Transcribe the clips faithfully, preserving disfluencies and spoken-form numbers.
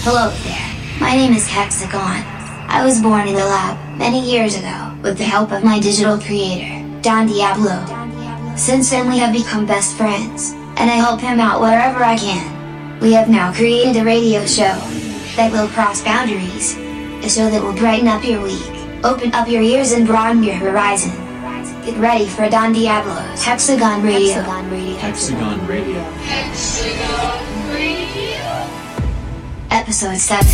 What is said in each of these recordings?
Hello there, my name is Hexagon. I was born in the lab many years ago with the help of my digital creator, Don Diablo. Since then we have become best friends, and I help him out wherever I can. We have now created a radio show that will cross boundaries, a show that will brighten up your week, open up your ears and broaden your horizon. Get ready for Don Diablo's Hexagon Radio. Hexagon Radio. Hexagon Radio. Hexagon Radio. Episode seven.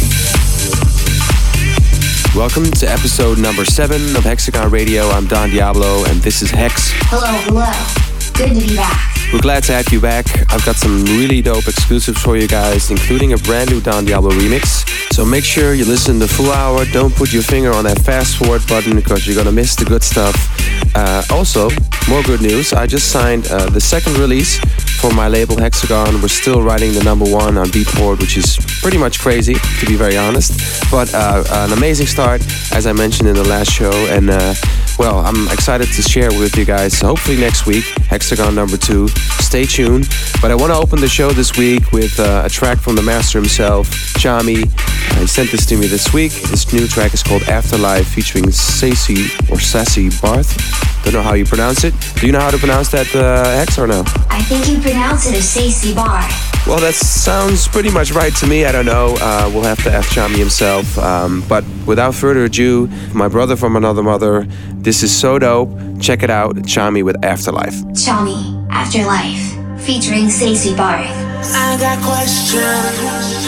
Welcome to episode number seven of Hexagon Radio. I'm Don Diablo, and this is Hex. Hello, hello. Good to be back. We're glad to have you back. I've got some really dope exclusives for you guys, including a brand new Don Diablo remix. So make sure you listen the full hour. Don't put your finger on that fast forward button because you're gonna miss the good stuff. Uh, also, more good news. I just signed uh, the second release for my label Hexagon. We're still writing the number one on Beatport, which is pretty much crazy, to be very honest. But uh, an amazing start, as I mentioned in the last show. And uh, well, I'm excited to share with you guys, hopefully next week, Hexagon number two. Stay tuned. But I want to open the show this week with uh, a track from the master himself, Chami. Uh, he sent this to me this week. This new track is called Afterlife, featuring Sassy or Sassy Barth. Don't know how you pronounce it. Do you know how to pronounce that, uh, Hex, or no? I think you pronounce it as Sassy Bar. Well, that sounds pretty much right to me. I don't know. Uh, we'll have to ask Chami himself. Um, but without further ado, my brother from another mother, this is so dope. Check it out, Chami with Afterlife. Chami, Afterlife, featuring Sassy Barth. I got questions.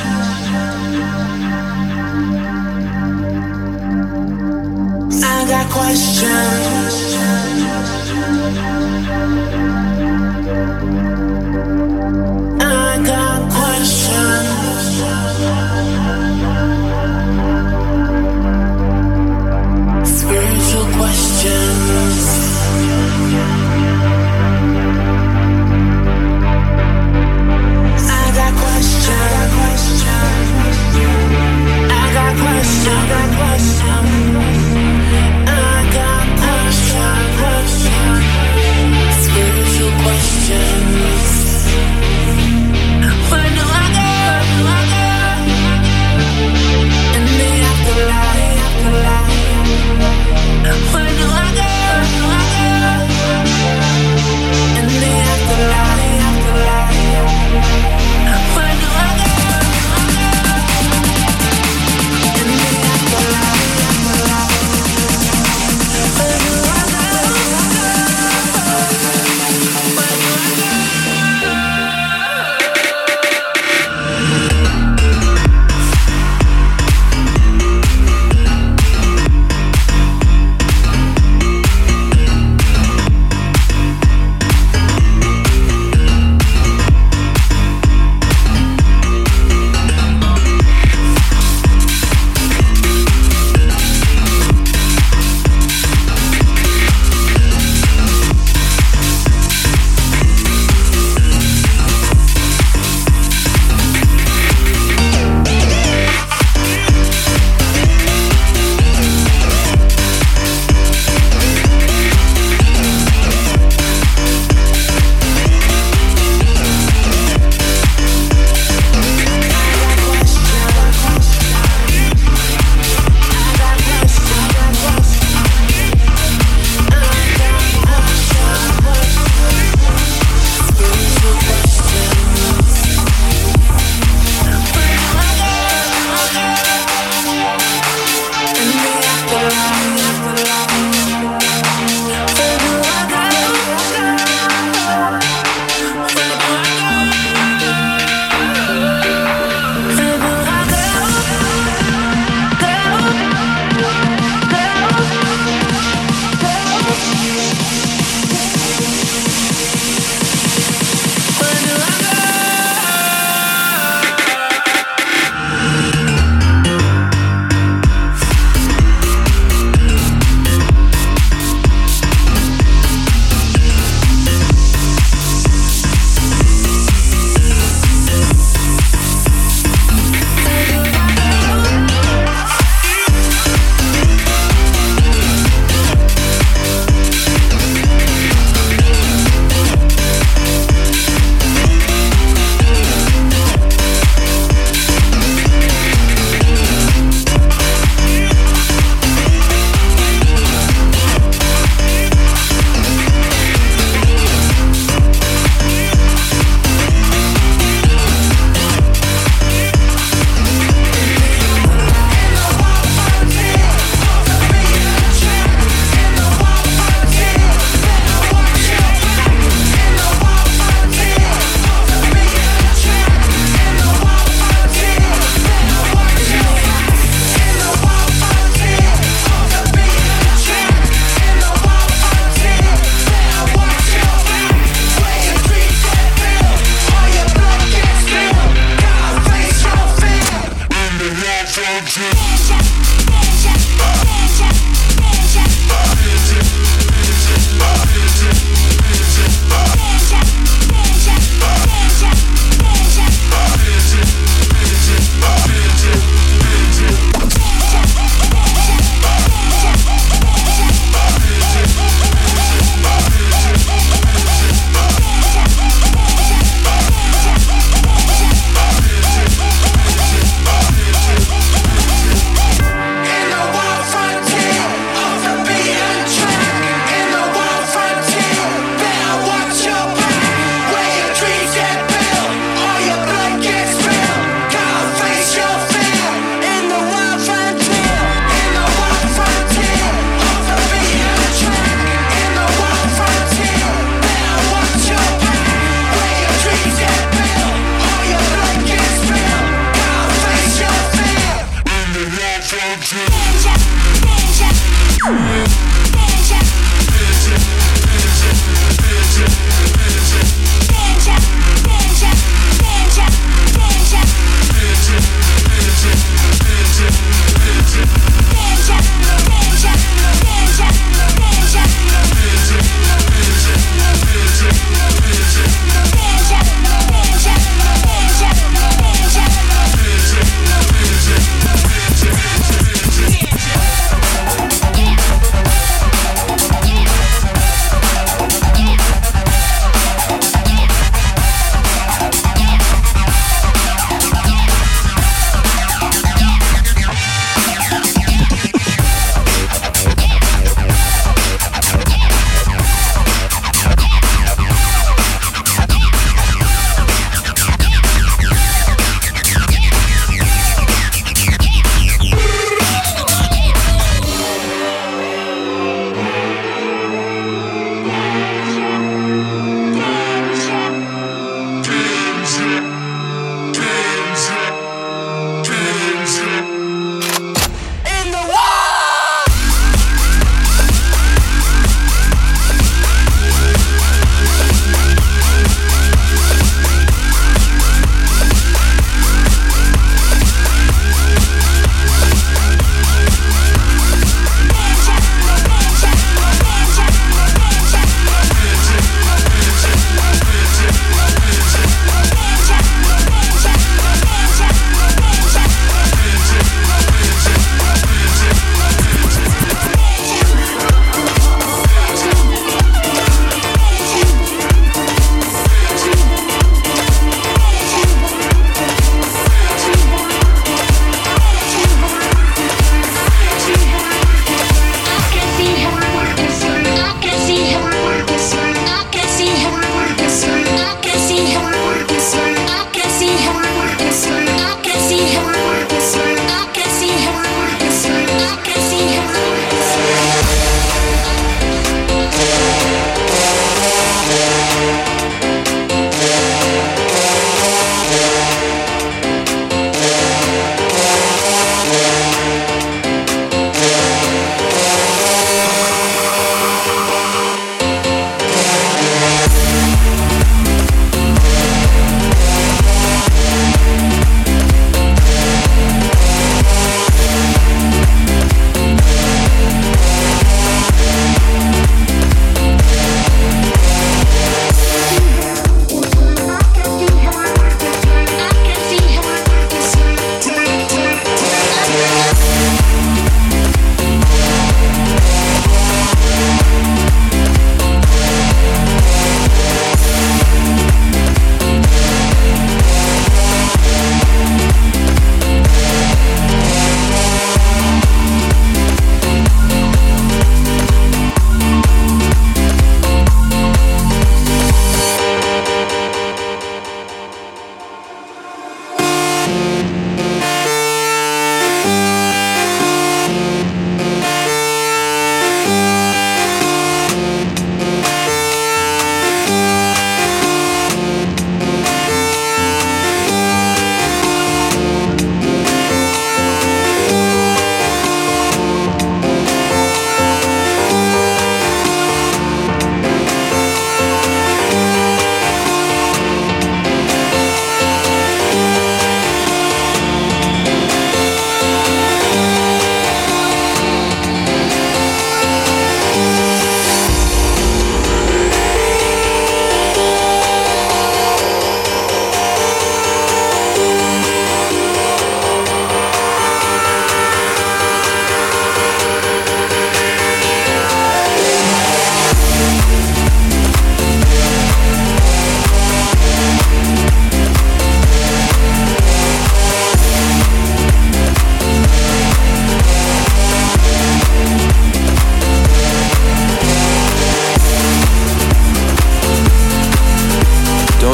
I got questions. I got questions. Spiritual questions. I got questions. I got questions. I got questions. I got questions. Spiritual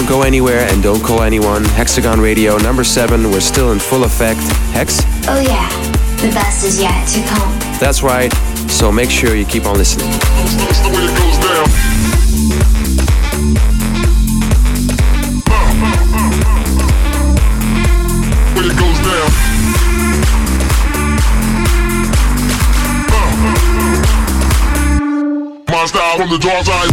don't go anywhere and don't call anyone. Hexagon Radio number seven, we're still in full effect. Hex? Oh yeah, the best is yet to come. That's right, so make sure you keep on listening. That's the way it goes down. Way it goes down. My style from the dark side.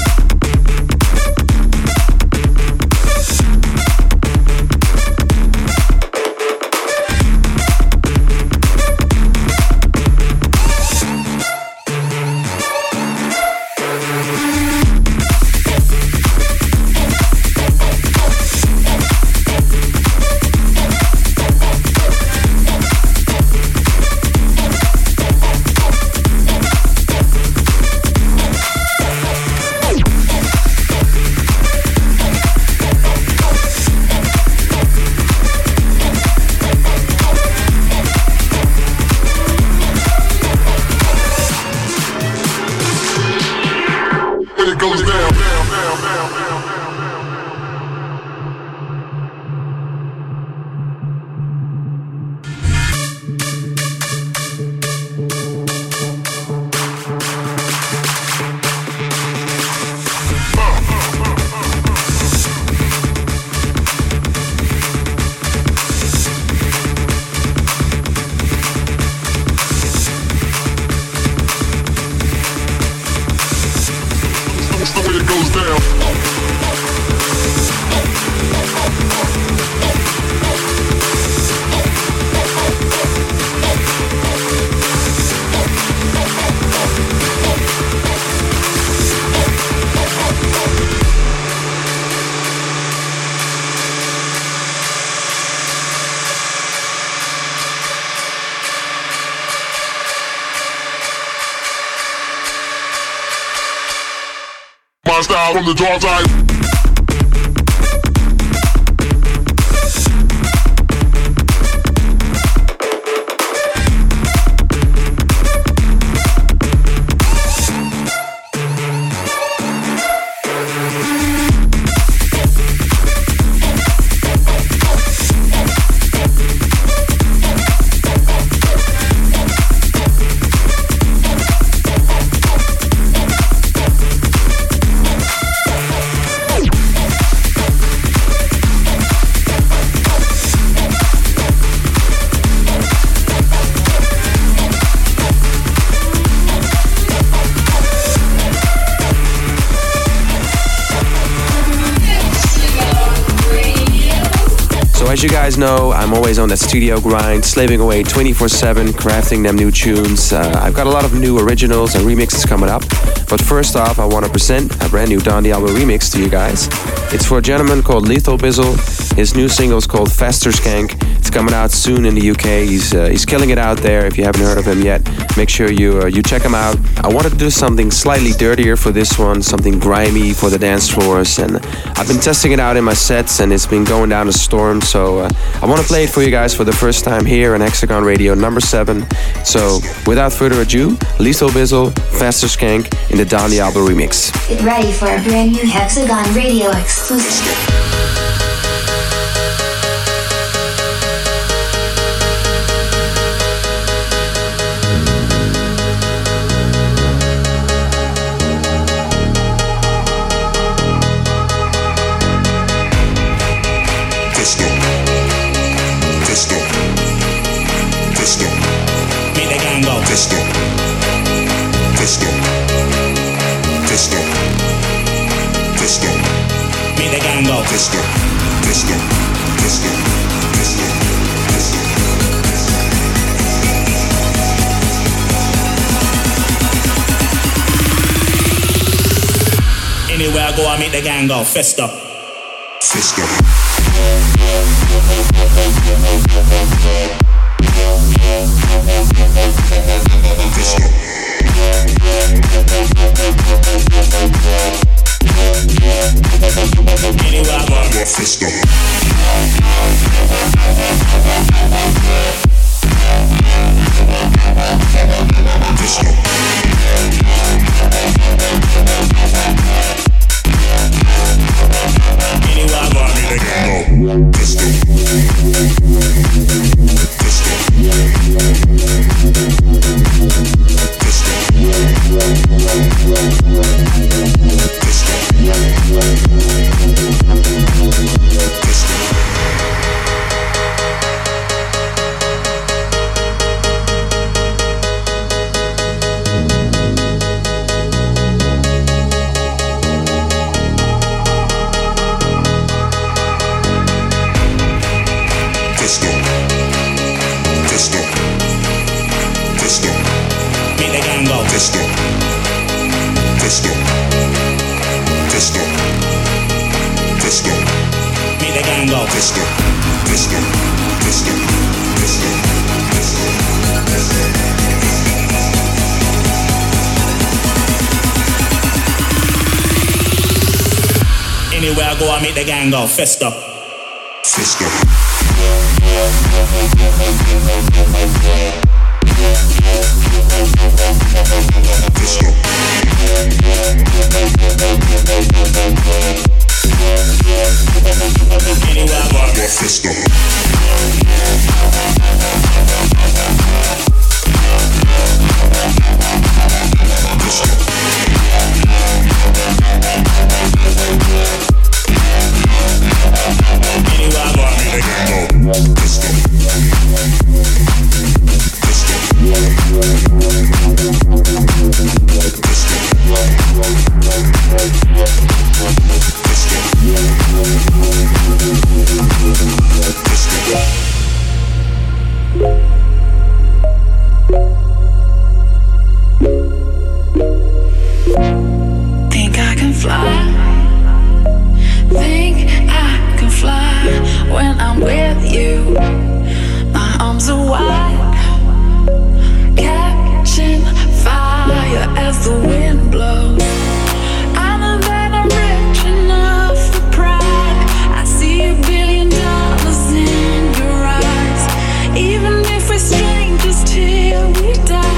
My style from the dark side. As you guys know, I'm always on that studio grind, slaving away twenty-four seven, crafting them new tunes. Uh, I've got a lot of new originals and remixes coming up. But first off, I want to present a brand new Don Diablo remix to you guys. It's for a gentleman called Lethal Bizzle. His new single is called Faster Skank. It's coming out soon in the U K. He's uh, he's killing it out there. If you haven't heard of him yet, make sure you uh, you check him out. I wanted to do something slightly dirtier for this one, something grimy for the dance floors, and I've been testing it out in my sets, and it's been going down a storm. So uh, I want to play it for you guys for the first time here on Hexagon Radio number seven. So without further ado, Lethal Bizzle, Faster Skank in the Don Diablo remix. Get ready for a brand new Hexagon Radio exclusive. Disco, disco, disco, disco. Meet the gang go. Disco, disco, disco, disco, disco. Anywhere I go, I meet the gang go. Festa, Cisco. Disco. Anywhere I go, I get Fisco. Disco. Anywhere Anywhere I go, I make the gang go fist up. Fist up. Anywhere I go, I get fist up. Think I can fly. Think I can fly when I'm with you. My arms are wide, catching fire as the wind blows. I know that I'm rich enough for pride. I see a billion dollars in your eyes. Even if we're strangers till we die.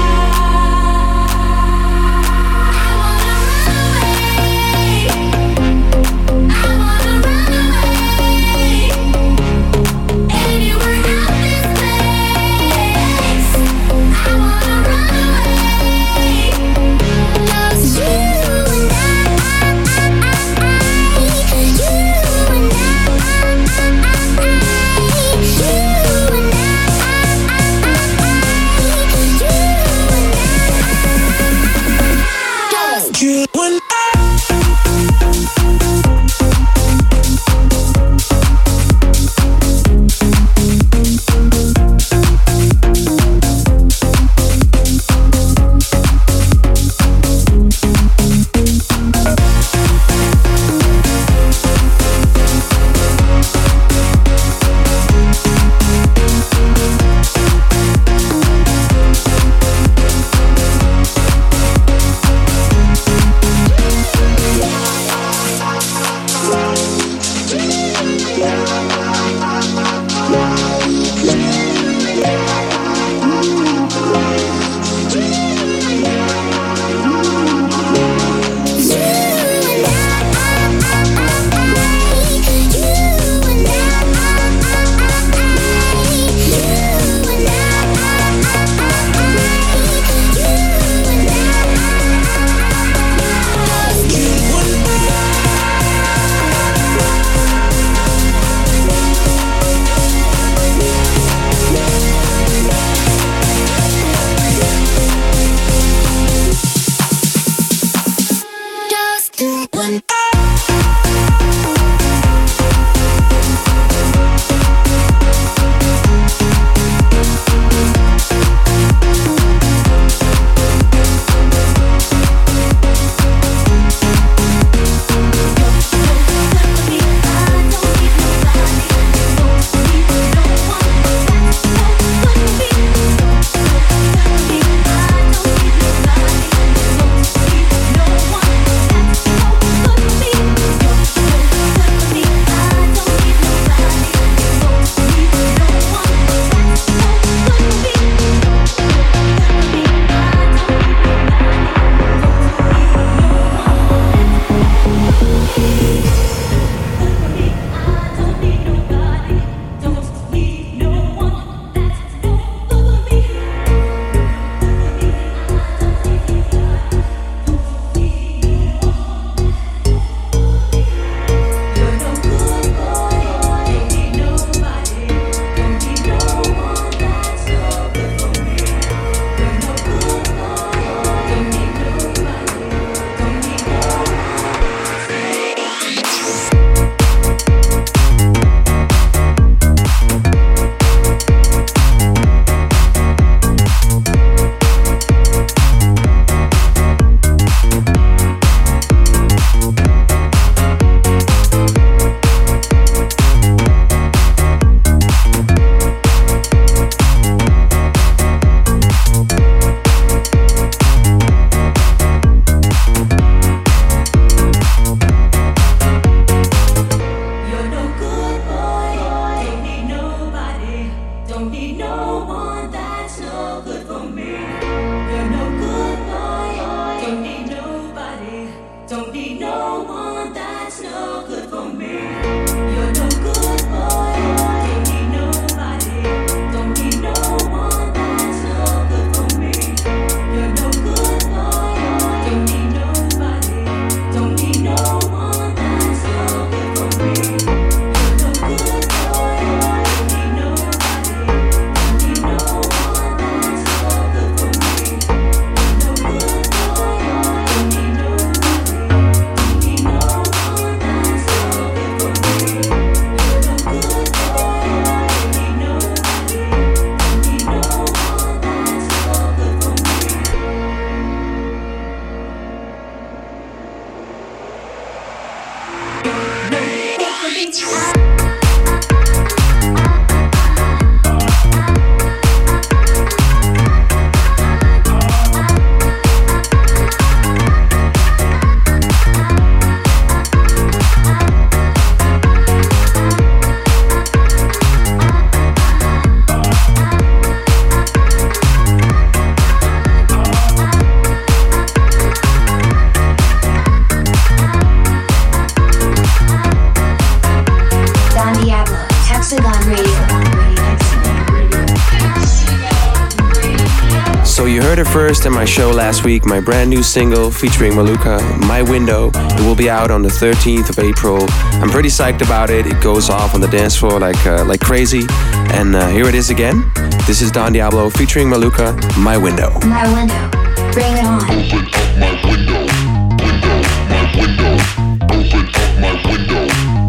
you heard it first in my show last week, my brand new single featuring Maluka, My Window. It will be out on the thirteenth of April. I'm pretty psyched about it. It goes off on the dance floor like uh, like crazy. And uh, here it is again. This is Don Diablo featuring Maluka, My Window. My window, bring it on. Open up my window, window, my window. Open up my window,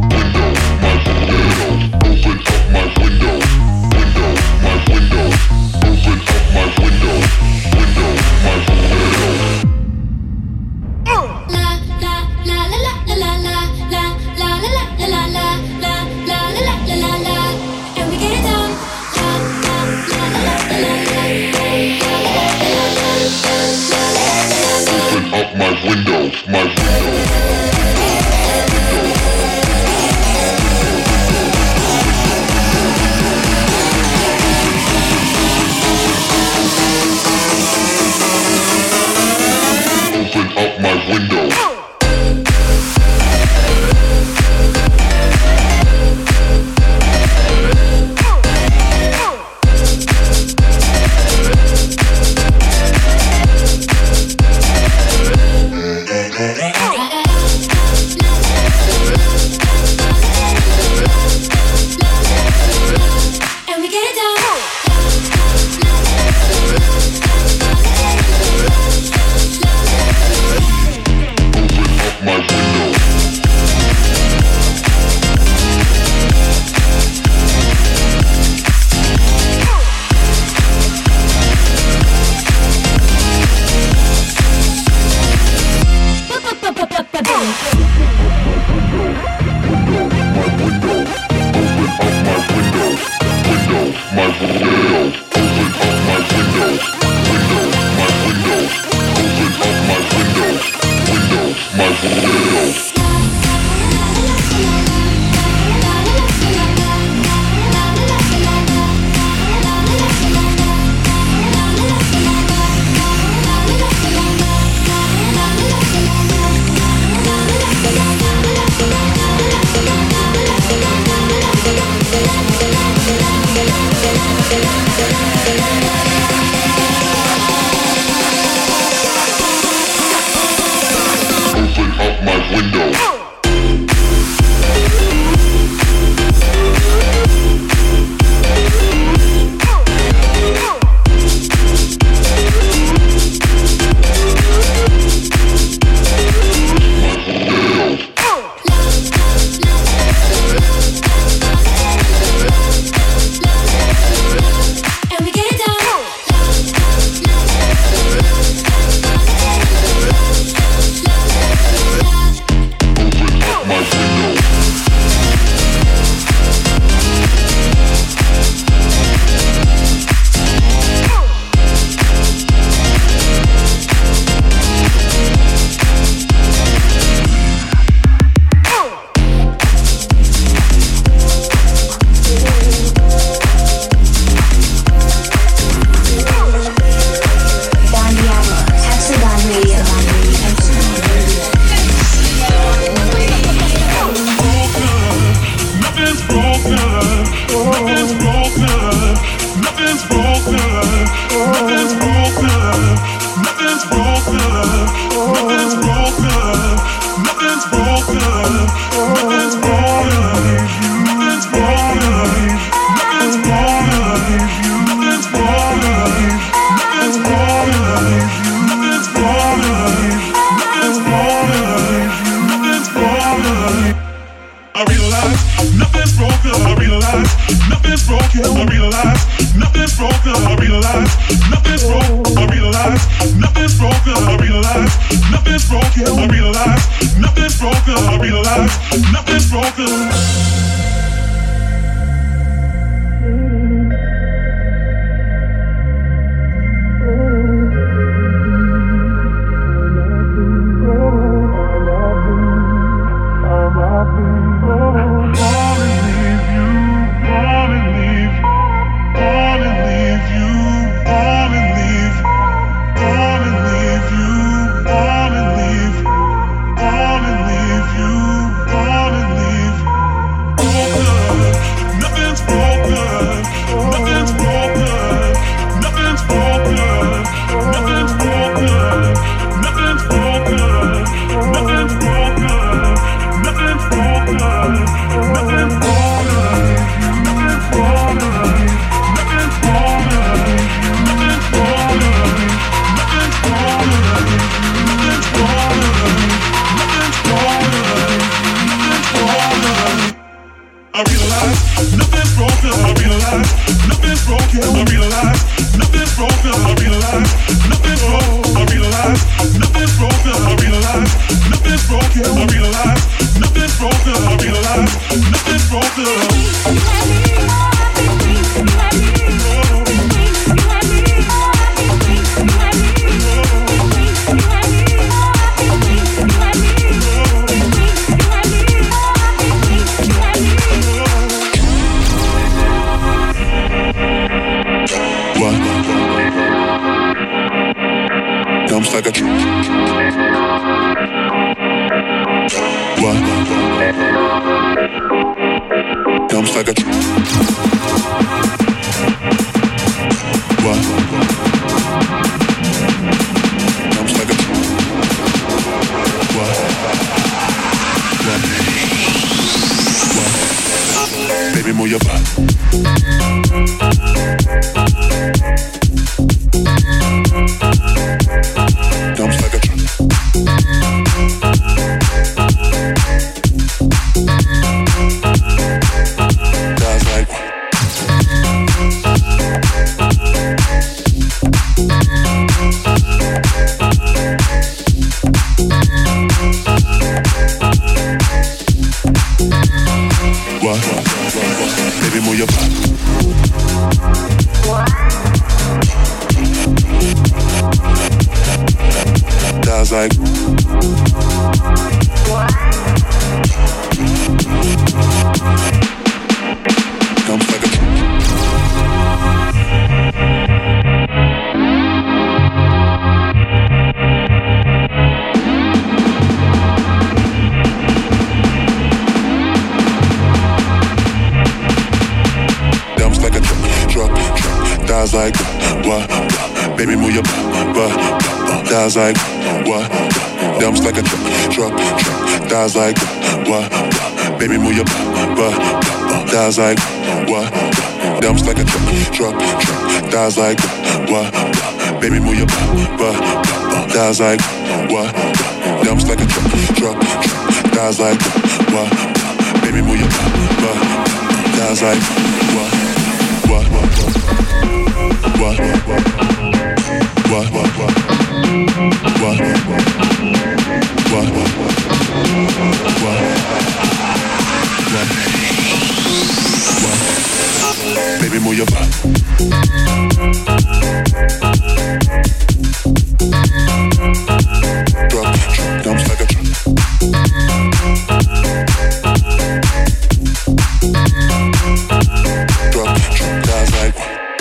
window, my window. Open up my window, window, my window. Open up my window, window, my window. La la la la la la la la la la la la la la la la la la la, and we get it done. La la la la la la la. Open up my window, my window. Open up my window. And we get it done. My window. I realize nothing's broken. I realize nothing's broken. nothing's broken, I realize, nothing's broken, I realize, nothing's broken, I realize, nothing's broken, I realize, nothing's broken, I realize, nothing's broken, I realize, nothing's broken, I realize, nothing's broken. Dumps like a tr- What? Dumps like a tr- What? Dumps like a tr- What? What? What? Baby, move your butt. Dumps like a truck. Guys like what? Baby, move your butt. Guys like dumps like a dumps like a truck, truck, truck. Guys like what? Baby, move your butt, butt. Guys like what? Dumps like a truck, truck, truck. Guys like what? Baby, move your butt, butt. Guys like what? Dumps like a truck, truck, truck. Guys like what? Baby, move your butt, butt. Guys like what? Dumps like a truck, truck, truck. Guys like what? Baby, move your butt, butt. Guys like what? What? What? What? What? What? What? What? What? What? What? Baby, move your butt. Drop, drop, dumps like a truck. Drop, drop, guys like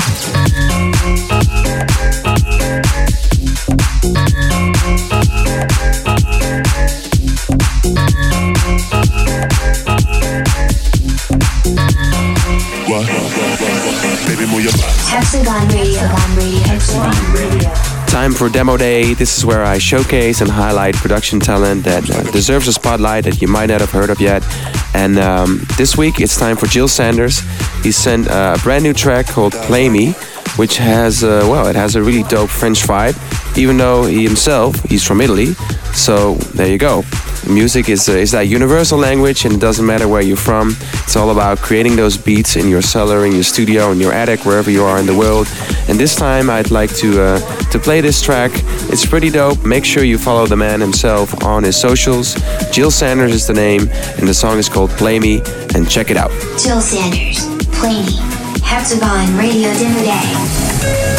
what? Baby, move your butt. Hexagon Radio. Hexagon Radio. Hexagon Radio. Time for Demo Day. This is where I showcase and highlight production talent that uh, deserves a spotlight that you might not have heard of yet. And um, this week it's time for Jill Sanders. He sent uh, a brand new track called Play Me, which has, uh, well, it has a really dope French vibe, even though he himself, he's from Italy. So there you go. Music is, uh, is that universal language, and it doesn't matter where you're from. It's all about creating those beats in your cellar, in your studio, in your attic, wherever you are in the world. And this time I'd like to uh, to play this track. It's pretty dope. Make sure you follow the man himself on his socials. Jill Sanders is the name, and the song is called Play Me, and check it out. Jill Sanders. Play Me. Hexagon Radio Demo Day.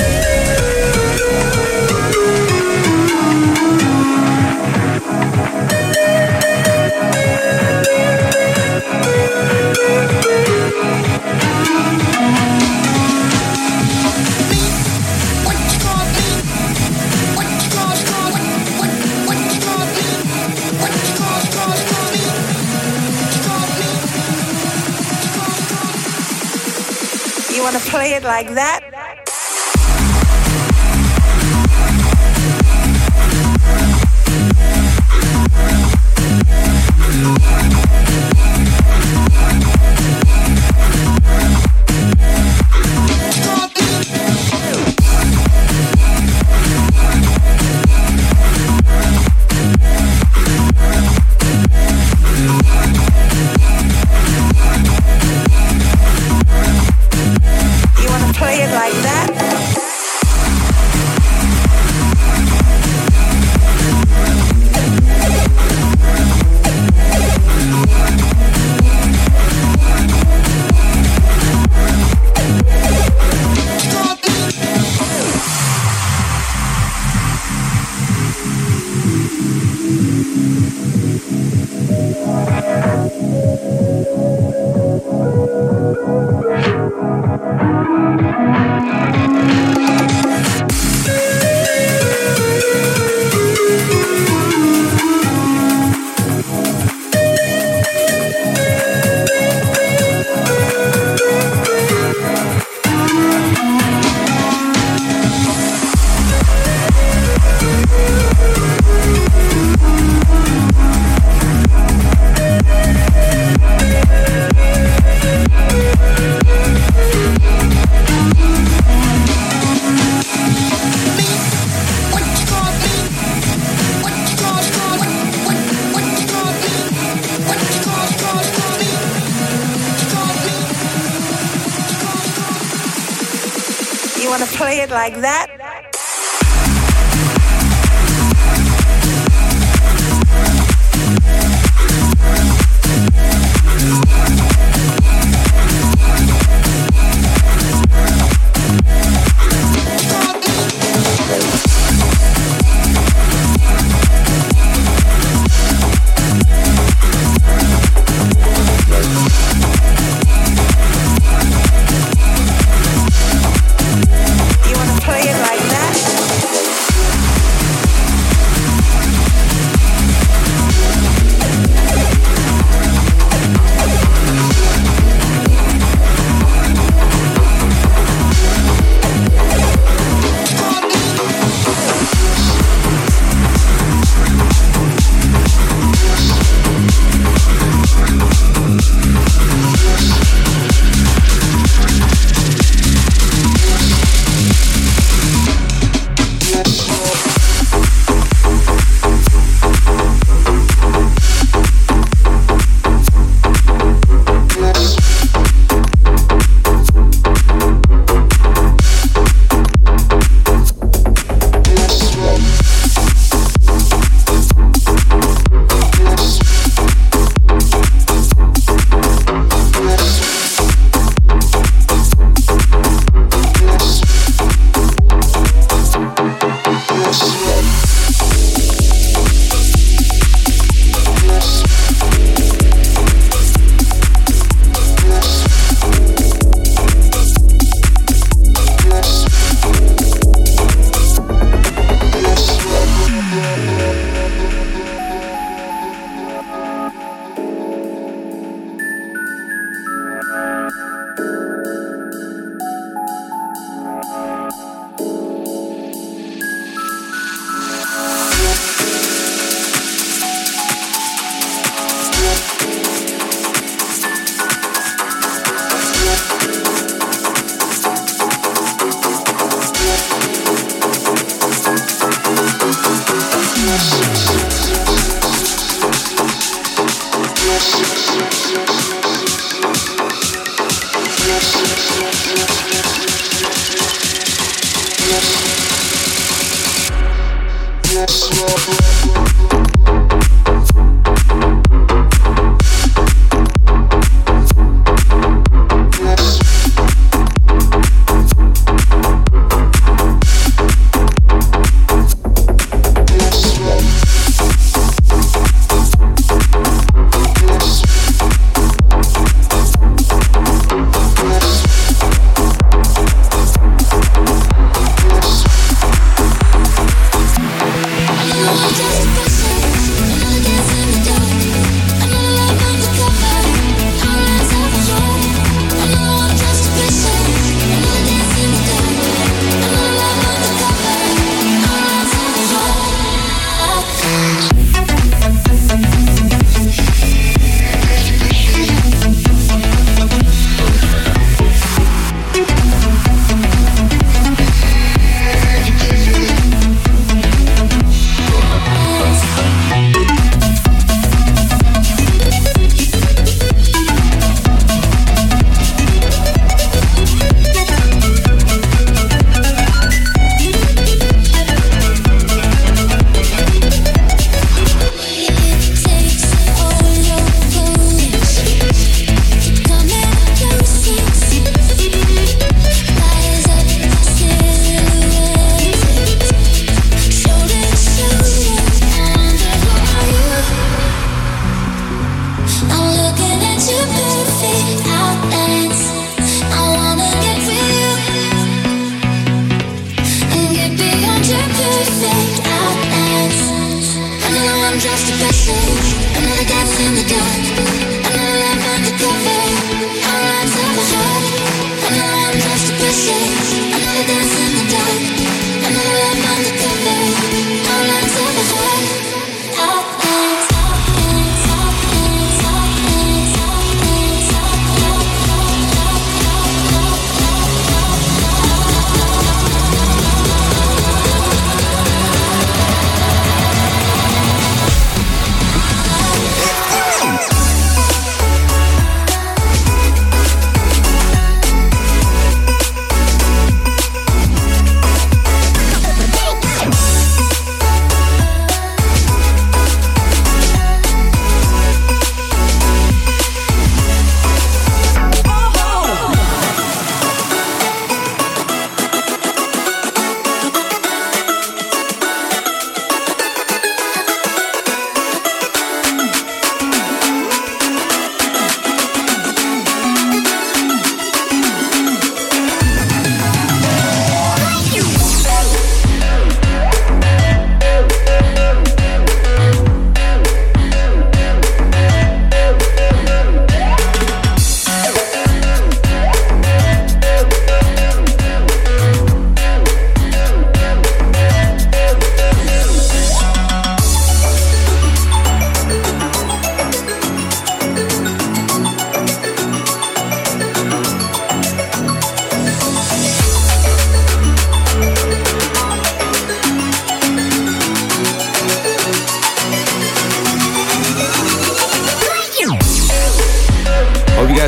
You want to play it like that? You wanna play it like that? Just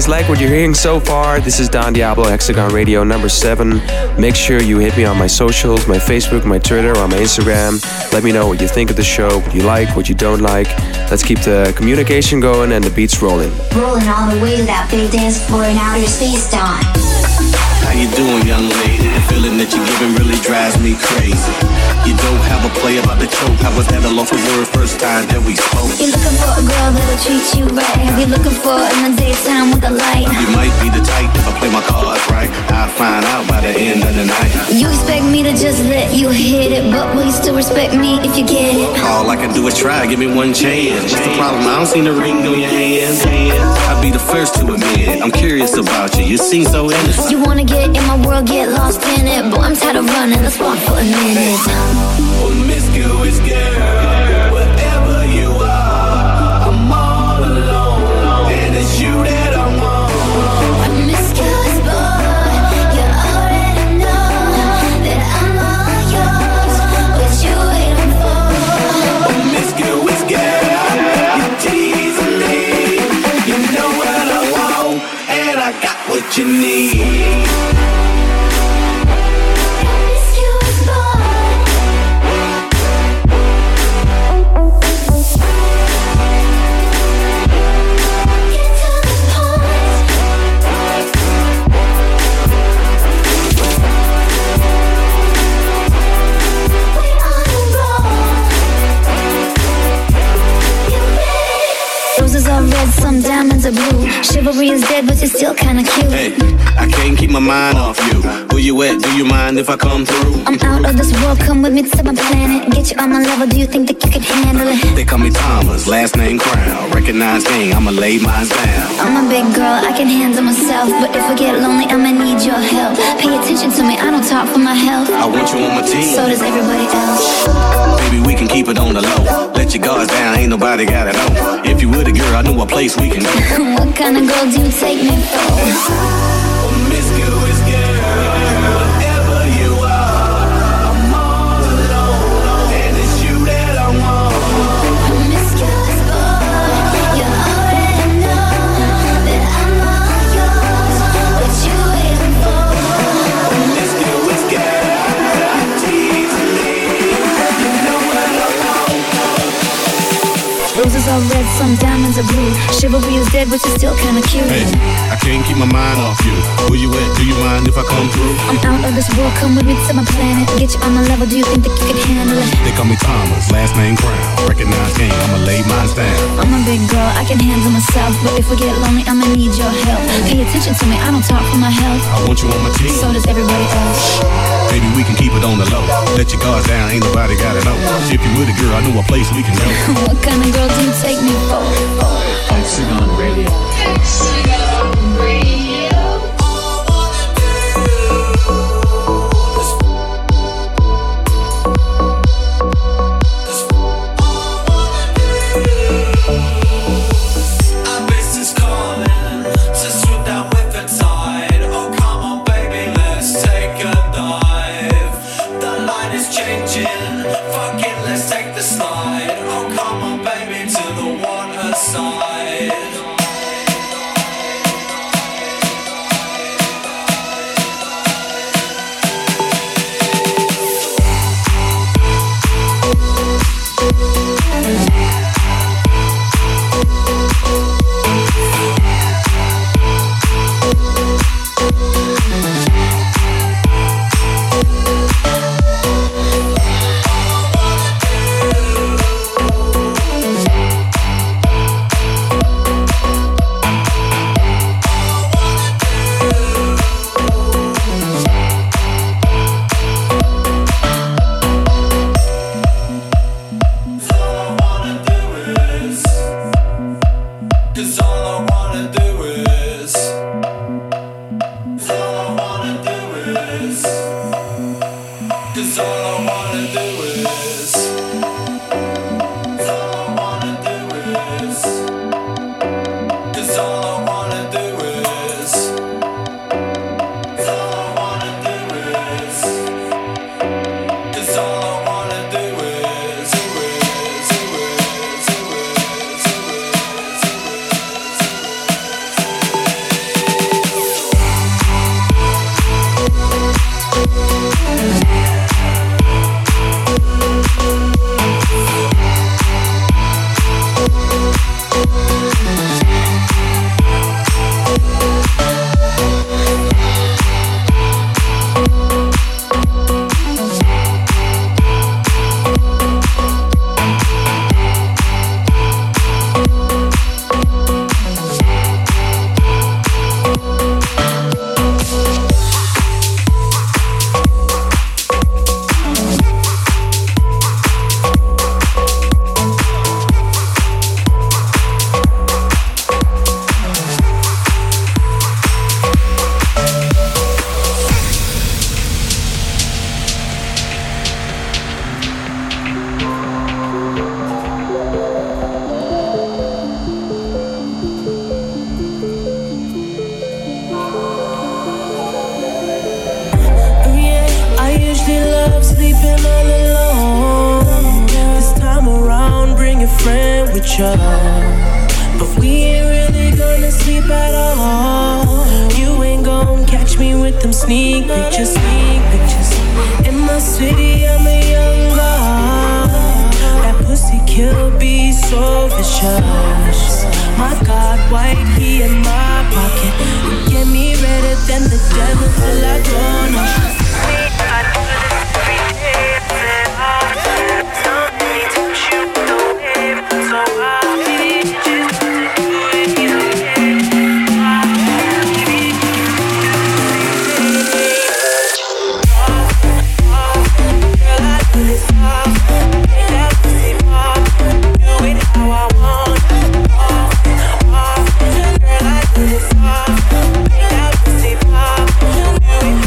guys like what you're hearing so far, this is Don Diablo, Hexagon Radio number seven. Make sure you hit me on my socials, my Facebook, my Twitter, or my Instagram. Let me know what you think of the show, what you like, what you don't like. Let's keep the communication going and the beats rolling. Rolling all the way to that big dance floor in outer space, Don. How you doing, young lady? The feeling that you're giving really drives me crazy. You don't have a play about the choke. I was at a loss for word first time that we spoke. You're looking for a girl that'll treat you right. Have you looking for in the daytime with a light? You might be the type if I play my cards right. I'll find out by the end of the night. You expect me to just let you hit it, but will you still respect me if you get it? All I can do is try, give me one chance. What's the problem? I don't see the ring on your hands. I'll be the first to admit I'm curious about you. You seem so innocent. You wanna get in my world, get lost in it, but I'm tired of running. Let's walk for a minute. Promiscuous girl, wherever you are, I'm all alone, and it's you that I want. Promiscuous boy, you already know that I'm all yours. What you waiting for? Promiscuous girl, you're teasing me. You know what I want, and I got what you need. Some diamonds are blue. Chivalry is dead, but you're still kinda cute. Hey, I can't keep my mind off you. Where you at? Do you mind if I come through? I'm out of this world, come with me to my planet. Get you on my level, do you think that you can handle it? They call me Thomas, last name Crown. Recognize gang, I'ma lay mine down. I'm a big girl, I can handle myself. But if I get lonely, I'ma need your help. Pay attention to me, I don't talk for my health. I want you on my team. So does everybody else. Baby, we can keep it on the low. Let your guards down, ain't nobody gotta know. If you were the girl, I know a place we can go. What kind of girl do you take me for? Promiscuous girl, wherever you are, I'm all alone, and it's you that I want. Promiscuous boy, you already know that I'm all yours. What you waiting for? Promiscuous girl, you're teasing me. You know what I want. Roses are red, some diamonds are blue. Chivalry is dead, but you're still kinda cute. Hey, I can't keep my mind off you. Where you at? Do you mind if I come through? I'm out of this world, come with me to my planet. Get you on my level, do you think that you can handle it? They call me Thomas, last name Crown. Recognize game, I'ma lay mine down. I'm a big girl, I can handle myself. But if I get lonely, I'ma need your help. Pay attention to me, I don't talk for my health. I want you on my team. So does everybody else. Baby, we can keep it on the low. Let your guards down, ain't nobody gotta know. If you were the girl, I know a place we can go. What kind of girl do you take me for? Hexagon Radio. Hexagon Radio. love sleeping all alone. This time around, bring a friend with you. But we ain't really gonna sleep at all. You ain't gon' catch me with them sneak pictures, sneak pictures. In my city, I'm a young god. That pussy kill be so vicious. My God, white key in my pocket. You get me redder than the devil till I don't know. I do this every day. Don't need to shoot the wave, so I'll be just to do it again. Girl, I do this all. Make that pussy pop. Do it how I want. Girl, I do this all. Make that pussy pop. Do it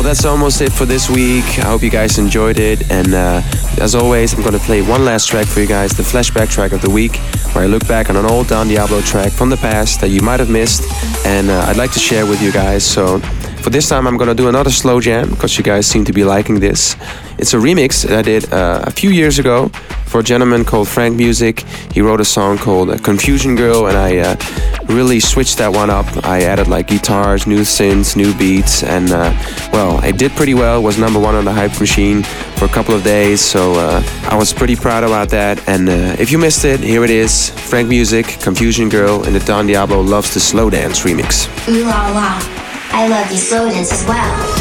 Well, that's almost it for this week. I hope you guys enjoyed it. And uh, as always, I'm going to play one last track for you guys, the flashback track of the week, where I look back on an old Don Diablo track from the past that you might have missed, and uh, I'd like to share with you guys. So for this time, I'm going to do another slow jam, because you guys seem to be liking this. It's a remix that I did uh, a few years ago for a gentleman called Frank Music. He wrote a song called uh, Confusion Girl, and I uh, really switched that one up. I added like guitars, new synths, new beats, and uh, well, I did pretty well. It was number one on the Hype Machine for a couple of days, so uh, I was pretty proud about that. And uh, if you missed it, here it is, Frank Music, Confusion Girl, and the Don Diablo Loves to Slow Dance remix. Ooh la la, I love these slow dance as well.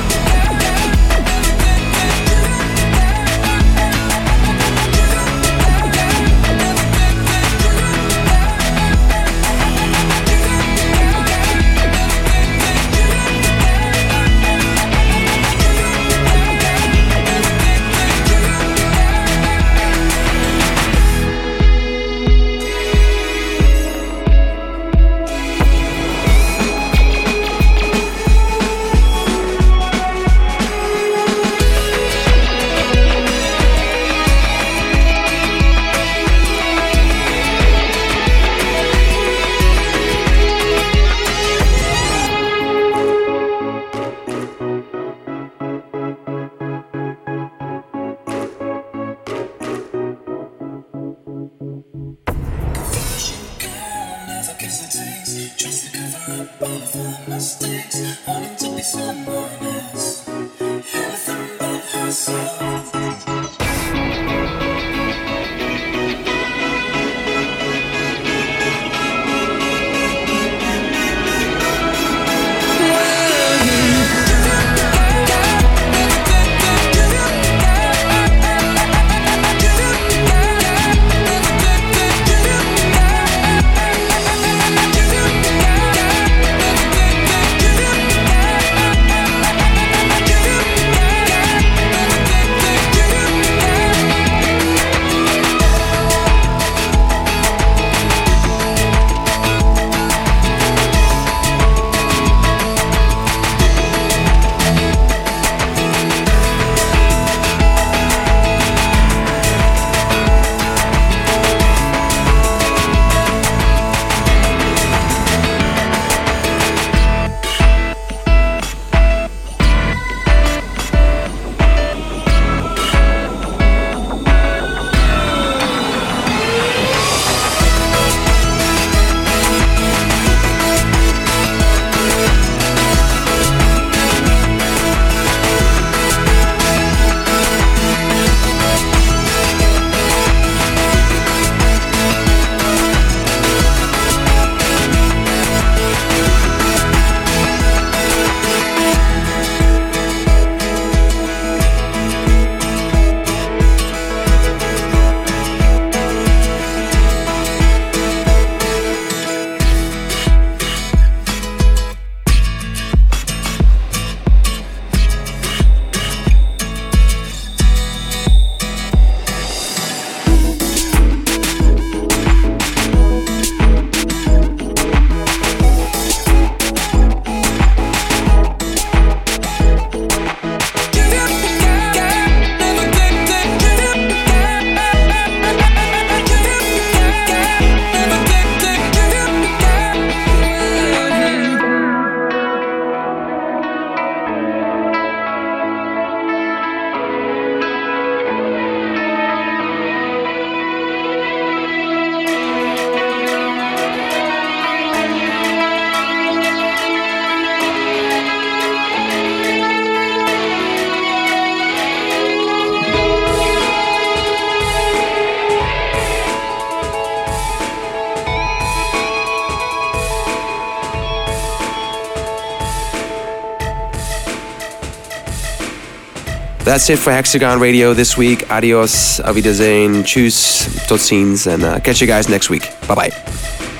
That's it for Hexagon Radio this week. Adios, auf Wiedersehen, tschüss, tot ziens, and uh, catch you guys next week. Bye-bye.